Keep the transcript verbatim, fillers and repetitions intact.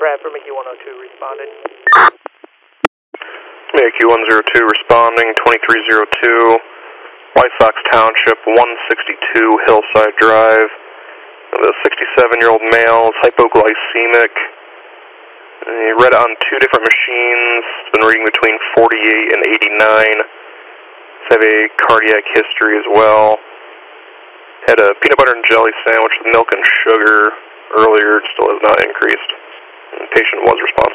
Bradford, M A Q one oh two responded. M A Q one oh two responding, twenty-three oh two, White Sox Township, one sixty-two Hillside Drive. The sixty-seven-year-old male is hypoglycemic. He read it on two different machines. It's been reading between forty-eight and eighty-nine. He's have a cardiac history as well. Had a peanut butter and jelly sandwich with milk and sugar earlier. It still has not increased. The patient was responsive.